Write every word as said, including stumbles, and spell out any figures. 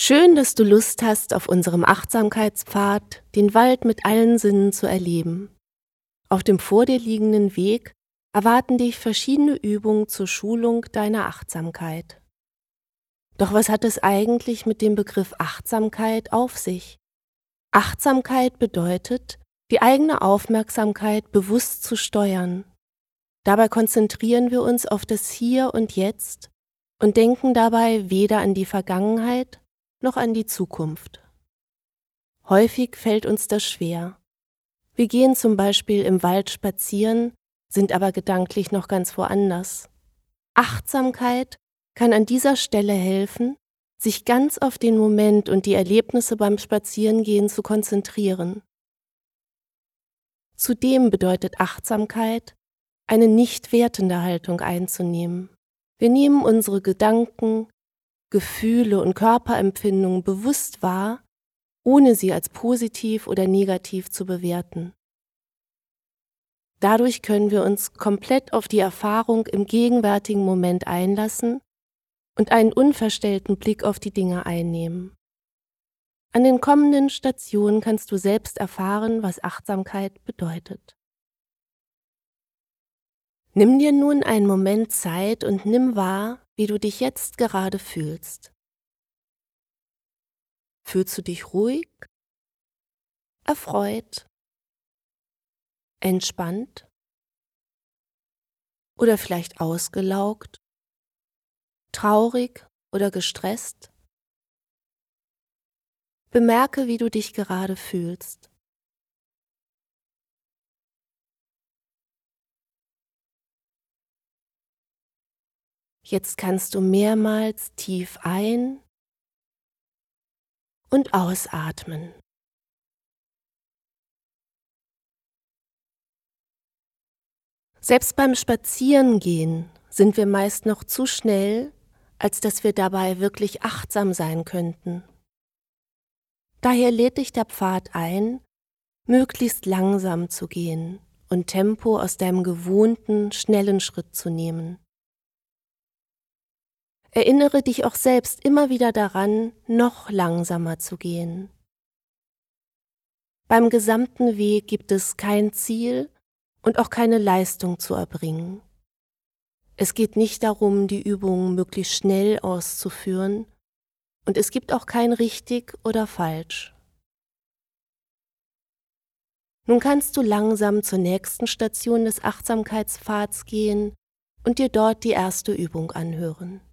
Schön, dass du Lust hast, auf unserem Achtsamkeitspfad den Wald mit allen Sinnen zu erleben. Auf dem vor dir liegenden Weg erwarten dich verschiedene Übungen zur Schulung deiner Achtsamkeit. Doch was hat es eigentlich mit dem Begriff Achtsamkeit auf sich? Achtsamkeit bedeutet, die eigene Aufmerksamkeit bewusst zu steuern. Dabei konzentrieren wir uns auf das Hier und Jetzt und denken dabei weder an die Vergangenheit noch an die Zukunft. Häufig fällt uns das schwer. Wir gehen zum Beispiel im Wald spazieren, sind aber gedanklich noch ganz woanders. Achtsamkeit kann an dieser Stelle helfen, sich ganz auf den Moment und die Erlebnisse beim Spazierengehen zu konzentrieren. Zudem bedeutet Achtsamkeit, eine nicht wertende Haltung einzunehmen. Wir nehmen unsere Gedanken, Gefühle und Körperempfindungen bewusst wahr, ohne sie als positiv oder negativ zu bewerten. Dadurch können wir uns komplett auf die Erfahrung im gegenwärtigen Moment einlassen und einen unverstellten Blick auf die Dinge einnehmen. An den kommenden Stationen kannst du selbst erfahren, was Achtsamkeit bedeutet. Nimm dir nun einen Moment Zeit und nimm wahr, wie du dich jetzt gerade fühlst. Fühlst du dich ruhig, erfreut, entspannt oder vielleicht ausgelaugt, traurig oder gestresst? Bemerke, wie du dich gerade fühlst. Jetzt kannst du mehrmals tief ein- und ausatmen. Selbst beim Spazierengehen sind wir meist noch zu schnell, als dass wir dabei wirklich achtsam sein könnten. Daher lädt dich der Pfad ein, möglichst langsam zu gehen und Tempo aus deinem gewohnten, schnellen Schritt zu nehmen. Erinnere dich auch selbst immer wieder daran, noch langsamer zu gehen. Beim gesamten Weg gibt es kein Ziel und auch keine Leistung zu erbringen. Es geht nicht darum, die Übungen möglichst schnell auszuführen, und es gibt auch kein richtig oder falsch. Nun kannst du langsam zur nächsten Station des Achtsamkeitspfads gehen und dir dort die erste Übung anhören.